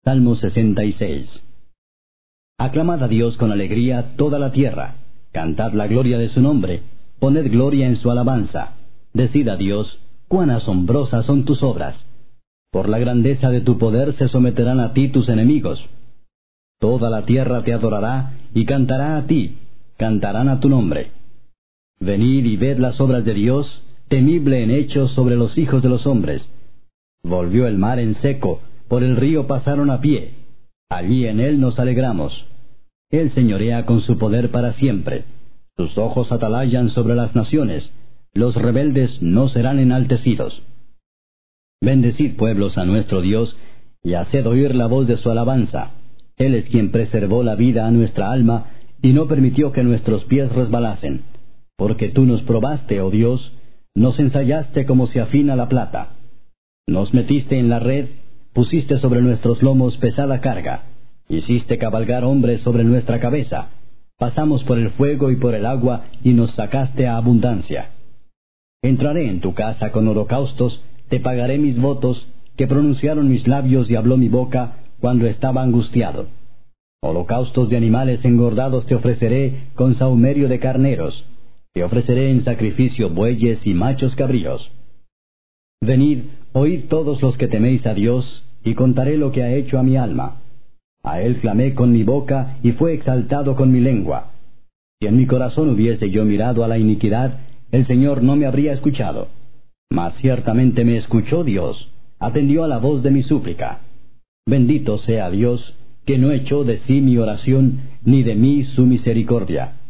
Salmo 66. Aclamad a Dios con alegría toda la tierra. Cantad la gloria de su nombre. Poned gloria en su alabanza. Decid a Dios, cuán asombrosas son tus obras. Por la grandeza de tu poder se someterán a ti tus enemigos. Toda la tierra te adorará y cantará a ti. Cantarán a tu nombre. Venid y ved las obras de Dios, temible en hechos sobre los hijos de los hombres. Volvió el mar en seco, por el río pasaron a pie. Allí en él nos alegramos. Él señorea con su poder para siempre. Sus ojos atalayan sobre las naciones. Los rebeldes no serán enaltecidos. Bendecid, pueblos, a nuestro Dios, y haced oír la voz de su alabanza. Él es quien preservó la vida a nuestra alma, y no permitió que nuestros pies resbalasen. Porque tú nos probaste, oh Dios, nos ensayaste como se afina la plata. Nos metiste en la red, pusiste sobre nuestros lomos pesada carga, hiciste cabalgar hombres sobre nuestra cabeza. Pasamos por el fuego y por el agua, y nos sacaste a abundancia. Entraré en tu casa con holocaustos, te pagaré mis votos, que pronunciaron mis labios y habló mi boca, cuando estaba angustiado. Holocaustos de animales engordados te ofreceré, con sahumerio de carneros. Te ofreceré en sacrificio bueyes y machos cabríos. Venid, oíd todos los que teméis a Dios, y contaré lo que ha hecho a mi alma. A él clamé con mi boca, y fue exaltado con mi lengua. Si en mi corazón hubiese yo mirado a la iniquidad, el Señor no me habría escuchado. Mas ciertamente me escuchó Dios, atendió a la voz de mi súplica. Bendito sea Dios, que no echó de sí mi oración, ni de mí su misericordia.